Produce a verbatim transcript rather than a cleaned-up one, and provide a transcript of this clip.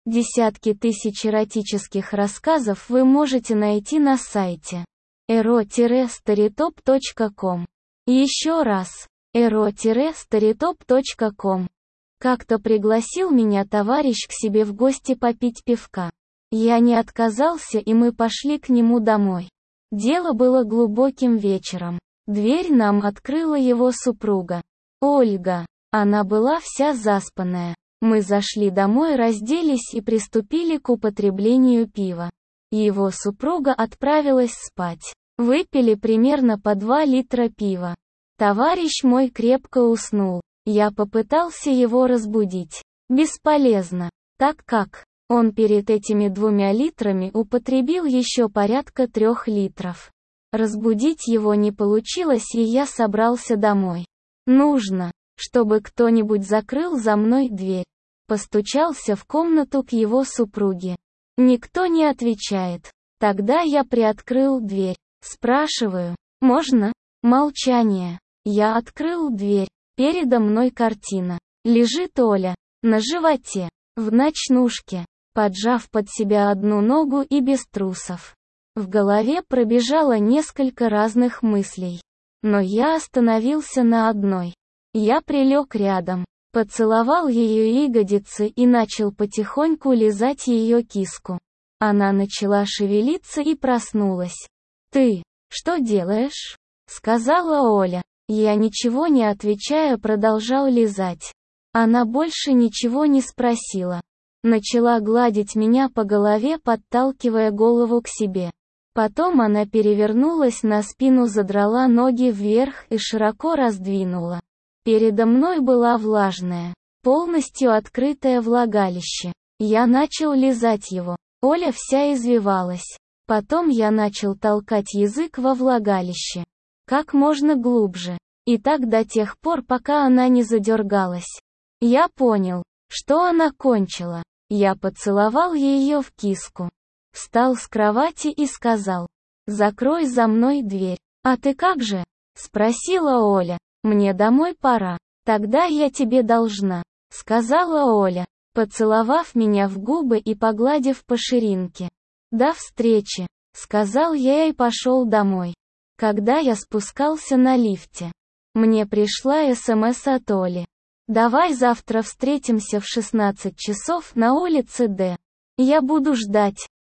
Десятки тысяч эротических рассказов вы можете найти на сайте эро старитоп точка ком. Еще раз, эро старитоп точка ком. Как-то пригласил меня товарищ к себе в гости попить пивка. Я не отказался, и мы пошли к нему домой. Дело было глубоким вечером. Дверь нам открыла его супруга, Ольга. Она была вся заспанная. Мы зашли домой, разделись и приступили к употреблению пива. Его супруга отправилась спать. Выпили примерно по два литра пива. Товарищ мой крепко уснул. Я попытался его разбудить. Бесполезно, так как он перед этими двумя литрами употребил еще порядка трех литров. Разбудить его не получилось, и я собрался домой. Нужно, чтобы кто-нибудь закрыл за мной дверь. Постучался в комнату к его супруге. Никто не отвечает. Тогда я приоткрыл дверь. Спрашиваю: «Можно?» Молчание. Я открыл дверь. Передо мной картина. Лежит Оля. На животе. В ночнушке. Поджав под себя одну ногу и без трусов. В голове пробежало несколько разных мыслей. Но я остановился на одной. Я прилег рядом. Поцеловал ее ягодицы и начал потихоньку лизать ее киску. Она начала шевелиться и проснулась. «Ты что делаешь?» — сказала Оля. Я, ничего не отвечая, продолжал лизать. Она больше ничего не спросила. Начала гладить меня по голове, подталкивая голову к себе. Потом она перевернулась на спину, задрала ноги вверх и широко раздвинула. Передо мной была влажная, полностью открытое влагалище. Я начал лизать его. Оля вся извивалась. Потом я начал толкать язык во влагалище. Как можно глубже. И так до тех пор, пока она не задергалась. Я понял, что она кончила. Я поцеловал ее в киску. Встал с кровати и сказал: «Закрой за мной дверь». «А ты как же?» — спросила Оля. «Мне домой пора». «Тогда я тебе должна», — сказала Оля, поцеловав меня в губы и погладив по ширинке. «До встречи», — сказал я и пошел домой. Когда я спускался на лифте, мне пришла СМС от Оли. «Давай завтра встретимся в шестнадцать часов на улице Д. Я буду ждать».